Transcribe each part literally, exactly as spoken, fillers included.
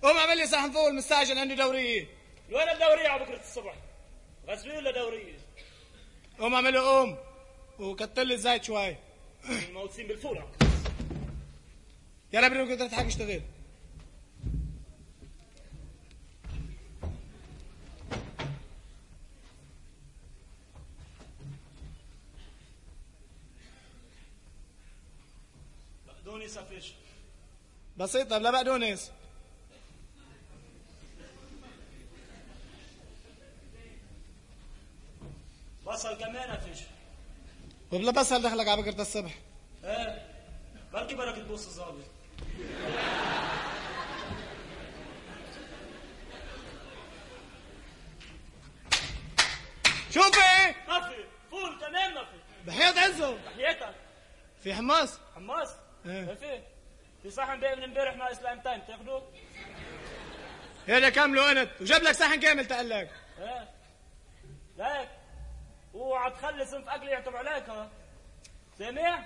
قوم اعمل لي صحن فول مستعجل، عندي دوريه. وين الدوريه على بكره الصبح؟ غسيل ولا دوريه؟ قوم اعمل له قوم وكتر لي الزيت شوي. الموتسين بالفول. يلا بينا كنت تضحك اشتغل. بقدونس فيش بسيطة بلا بقدونس. بصل كمان فيش. وبلا بصل دخلك على بكرة الصبح. ايه بركي بدك تبوس الظابط. شو في؟ ما في فول كمان ما في. بحياة عزه بحياتك في حماس؟ حماس؟ ايه ما في. في صحن باقي من امبارح ناقص لامتين تاخذوه؟ هذا كامله انت وجاب لك صحن كامل تقلك. ايه ليك اوعى تخلي صنف اكل يعتب عليك. ها سامع؟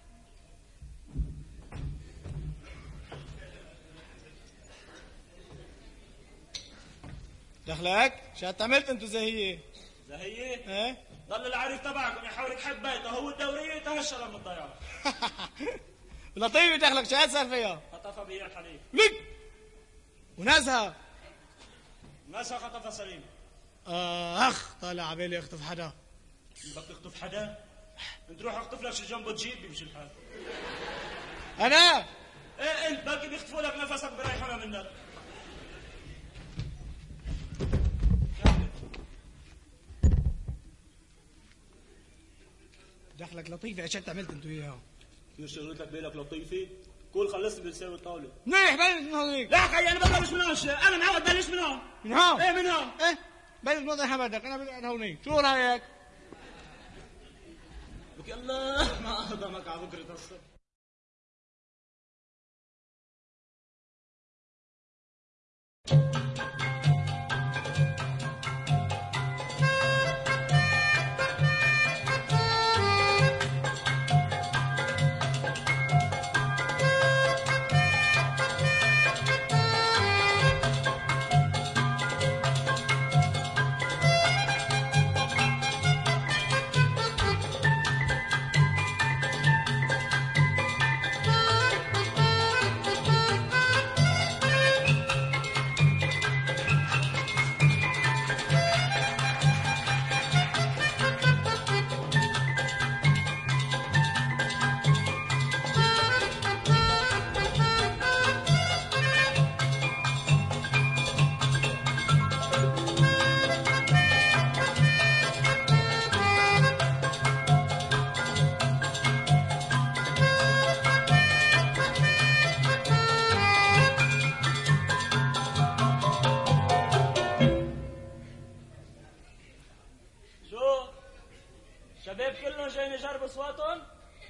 دخلك؟ شو عملت انتو زهية؟ زهية؟ ايه؟ ضل العريف تبعكم يحاول يحب بيته، هو الدورية تهشر من الضياع. لطيفة دخلك شو هتصير فيها؟ خطفها بيع الحليب. لك ونازها؟ ناسها خطفها سليم. آه اخ طالع عبالي اخطف حدا. بدك تخطف حدا؟ انت روح اخطف لك شي جنبه تجيب بيمشي الحال. انا؟ ايه انت بلكي بيخطفوا لك نفسك بريحونا منك. دخلك لطيفة عشان عملت انتو اياها. كيف شغلت لك بالك لطيفة؟ قول خلصت بلساوي الطاولة. منيح بلش من هونيك. لا خيي انا ببلش من هون، انا معود بلش من هون. من هون؟ ايه من هون. ايه بلش من وضع حمدك، انا بدي هونيك، شو رايك؟ لك الله ما اهضمك على بكرة الصبح. شباب كلهم جايين يجربوا اصواتهم؟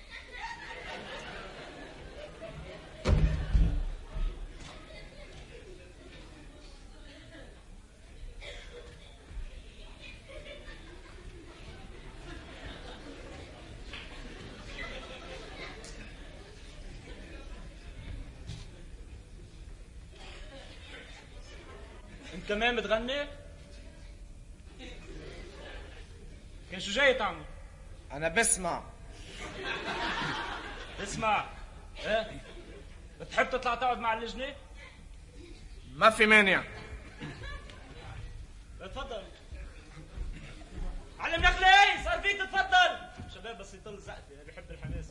انت كمان بتغني؟ كان شو جاي تعمل؟ انا بسمع. اسمع ايه؟ بتحب تطلع تقعد مع اللجنة؟ ما في مانع. تفضل. علم نخلي صار فيك تتفضل. شباب بس يطل زقفة، انا بحب الحماس.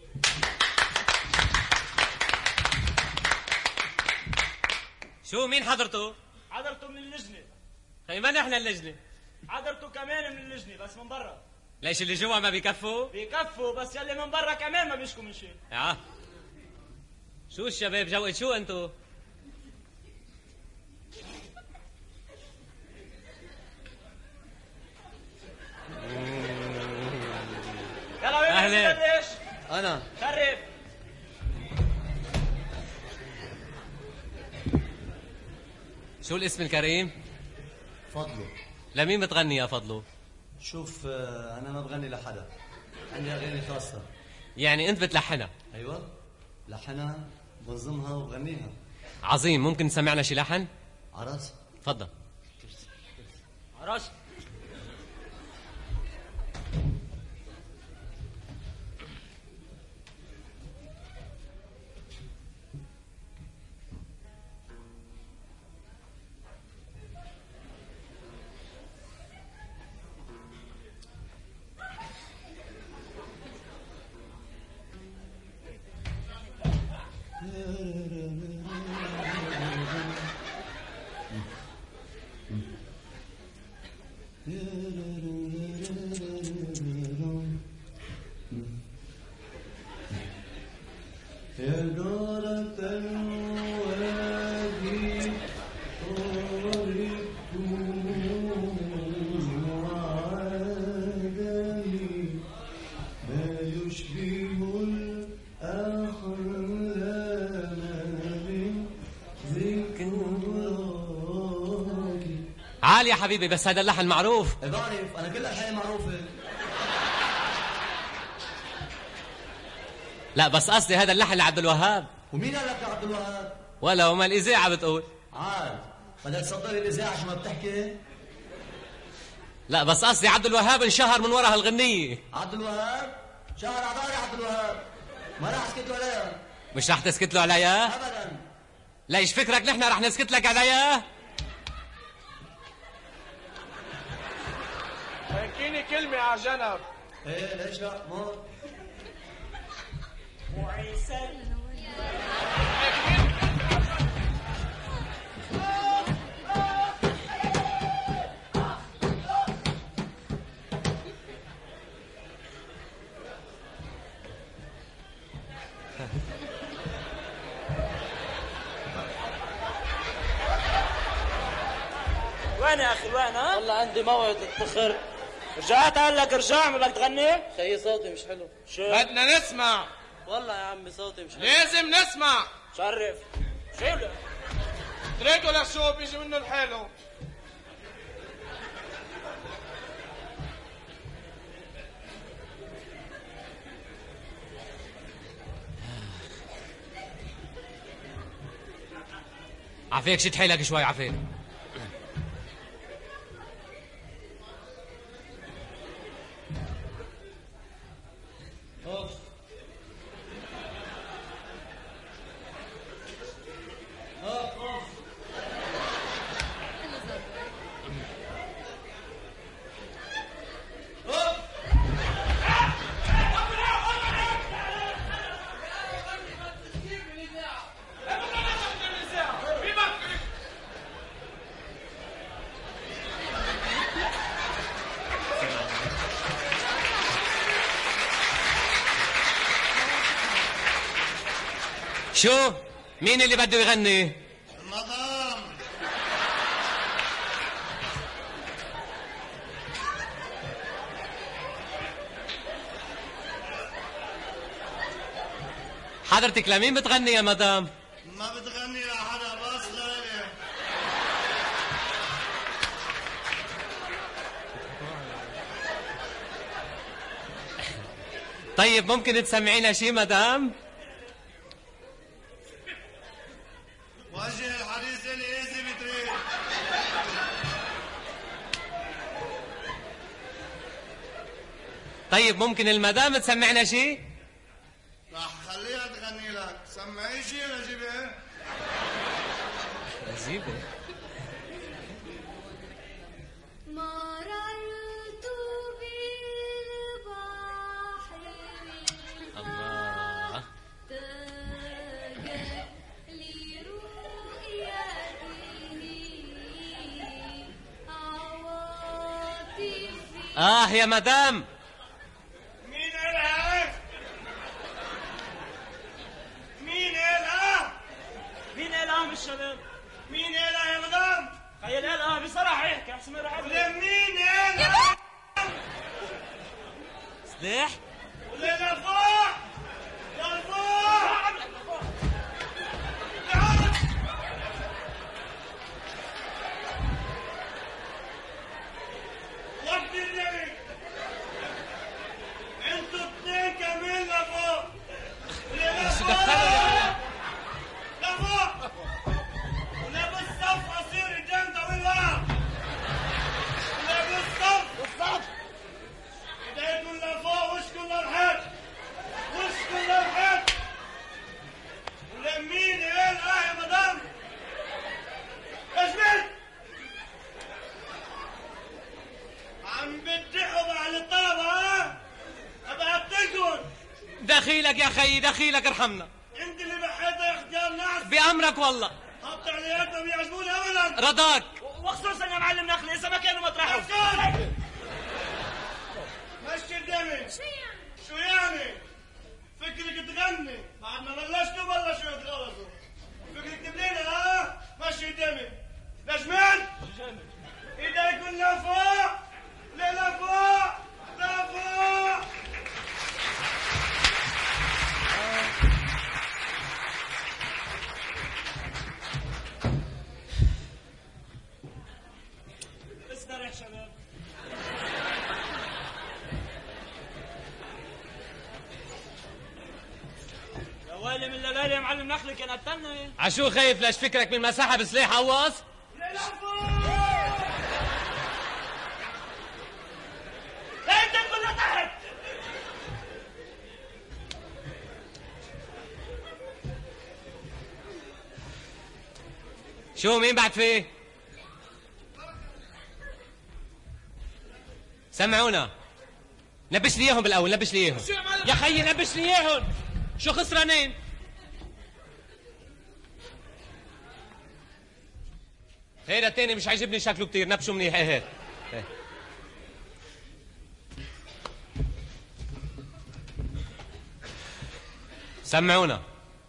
شو مين حضرته؟ حضرته من اللجنة. خي ما نحن اللجنة. حضرته كمان من اللجنة بس من برا. ليش اللي جوا ما بيكفوا؟ بيكفوا بس يلي من برا كمان ما بيشكوا من شيء. اه شو الشباب جو شو انتو؟ يلا وين أهلين. بلش؟ انا شرف. شو الاسم الكريم؟ فضله. لمين بتغني يا فضلو؟ شوف آه، انا ما بغني لحدا، عندي اغاني خاصه. يعني انت بتلحنها؟ ايوه لحنها بنظمها وبغنيها. عظيم. ممكن تسمعنا شي لحن؟ عرس تفضل. عرس عالي يا حبيبي، بس هذا اللحن معروف. بعرف انا كل الحياه معروفه. لا بس قصدي هذا اللحن لعبد الوهاب. ومين قال لك يا عبد الوهاب؟ ولا وما الاذاعه بتقول. عاد بدك تصدري الاذاعه شو ما بتحكي؟ لا بس قصدي عبد الوهاب انشهر من وراء هالغنيه. عبد الوهاب شهر عباري عبد الوهاب، ما راح اسكت له عليها. مش رح تسكت له عليها؟ ابدا. لا ايش فكرك نحن رح نسكت لك عليها؟ حكيني كلمة على جنب. ايه ليش لا؟ موت. وعيسى وين يا اخي وين؟ ها والله عندي موعد اتخر. رجعت قال لك ارجع ما بدك تغني؟ خيي صوتي مش حلو. شو بدنا نسمع. والله يا عمي صوتي مش حلو. لازم نسمع. شرف شو تريكوا للشو بيجي منه الحلو. عفيك شد حيلك شوي عفيك. شو؟ مين اللي بده يغني؟ مدام. حضرتك لمين بتغني يا مدام؟ ما بتغني لحدا بس لإلي. طيب ممكن تسمعينا شي مدام؟ وجه الحديث اللي ايزي بتريد. طيب ممكن المدام تسمعنا شي؟ راح خليها تغني لك. سمعي شي نجيبه. نجيبه مررت بالبحر الله آه يا مدام. مين قالها؟ مين قالها؟ مين قالها من الشباب؟ مين قالها يا مدام؟ خيال قالها بصراحة يحكي احسن ما يروح ولا مين قالها؟ سلاح؟ ولا لفوق؟ لفوق؟ وقت النبي انتوا اثنين كمان لفوق. ولا لفوق؟ لفوق دخيلك يا خيي دخيلك ارحمنا. انت اللي بحيتها يا اختيار ناس. بأمرك والله. حط علياتنا بيعجبوني ابدا. رضاك. وخصوصا يا معلم نخلي اذا ما كانوا مطرحهم. مشي قدامي. شو يعني؟ شو يعني؟ فكرك تغني بعد ما بلشتوا بلشوا يتغرزوا. فكرك تبلينا ها؟ مشي قدامي. نجمين؟ ايديك لفوق لفوق لفوق. استريح شباب. يا ويلي من الليالي يا معلم نخلي كانت تنه. عشو خايف لاش فكرك من مساحة بسلاح قواص؟ لا انت تقول له تحت. شو مين بعد فيه؟ سمعونا. نبش لي اياهم بالاول نبش لي اياهم. يا خيي نبش لي اياهم. شو خسرانين؟ هيدا التاني مش عاجبني شكله كتير نبشوا منيح. ايه هيك ايه. سمعونا.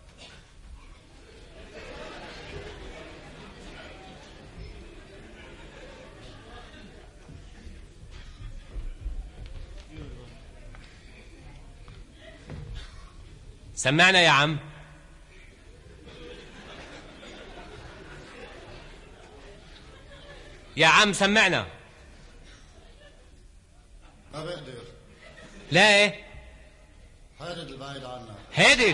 سمعنا يا عم. يا عم سمعنا. ما بقدر. ليه؟ حارد البعيد عنا. هادي.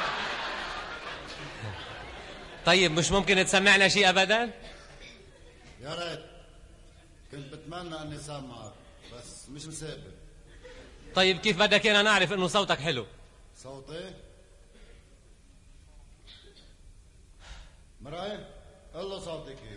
طيب مش ممكن تسمعنا شيء ابدا؟ يا ريت. كنت بتمنى اني سامعك بس مش مسابق. طيب كيف بدك انا نعرف انه صوتك حلو؟ صوتي؟ مرأي؟ قل له صوتي كيف؟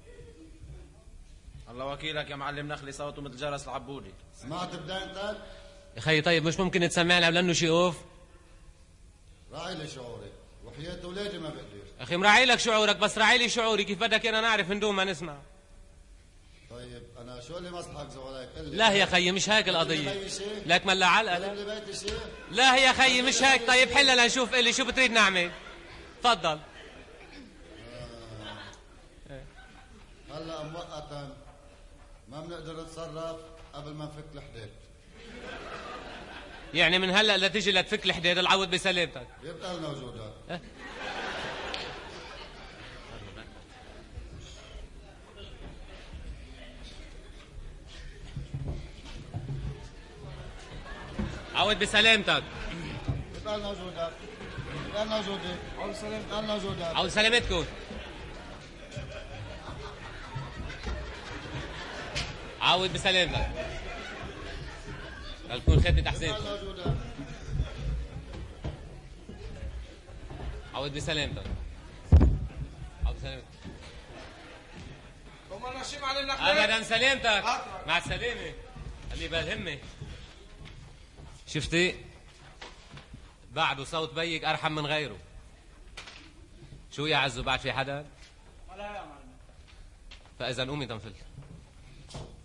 الله وكيلك يا معلم نخلي صوته مثل جرس العبودي. سمعت بدايتك؟ يا خيي طيب مش ممكن تسمعنا لانه شيء اوف؟ راعي لي شعوري وحياة اولادي ما بقدر. اخي مراعي لك شعورك بس راعي لي شعوري. كيف بدك انا نعرف ندوم ما نسمع؟ طيب انا شو اللي مصلحك زولك؟ قل لي. لا يا خيي مش هيك القضية. لك ملا علقة. لا اللي بيتي شيء؟ لا يا خيي مش هيك. طيب حلها لنشوف اللي شو بتريد نعمل. تفضل. هلا مؤقتا ما بنقدر نتصرف قبل ما نفك الحديد. يعني من هلا لتيجي لتفك الحديد العوض بسلامتك. يبقى لنا وجودك. أه؟ عوض بسلامتك. يبقى لنا وجودك. يبقى لنا وجودك. عوض سلامتك. يبقى لنا وجودك. عوض سلامتكم. عاود بسلامتك. خلكون خدمة تحسينكم. عاود بسلامتك. عاود بسلامتك. هم ماشيين علينا ابدا سلامتك. مع السلامة. خلي بالهمة. شفتي؟ بعده صوت بيك ارحم من غيره. شو يا عزو بعد في حدا؟ ولا يا معلم. فاذا قومي تنفل.